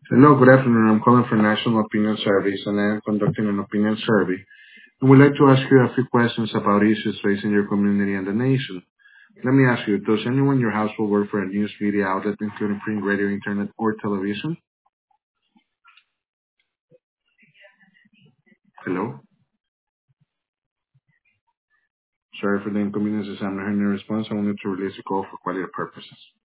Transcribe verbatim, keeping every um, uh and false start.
Hello, good afternoon. I'm calling for National Opinion Surveys, and I am conducting an opinion survey. I would like to ask you a few questions about issues facing your community and the nation. Let me ask you, does anyone in your household work for a news media outlet, including print, radio, internet, or television? Hello? Sorry for the inconvenience. I'm not hearing a response. I wanted to release a call for quality purposes.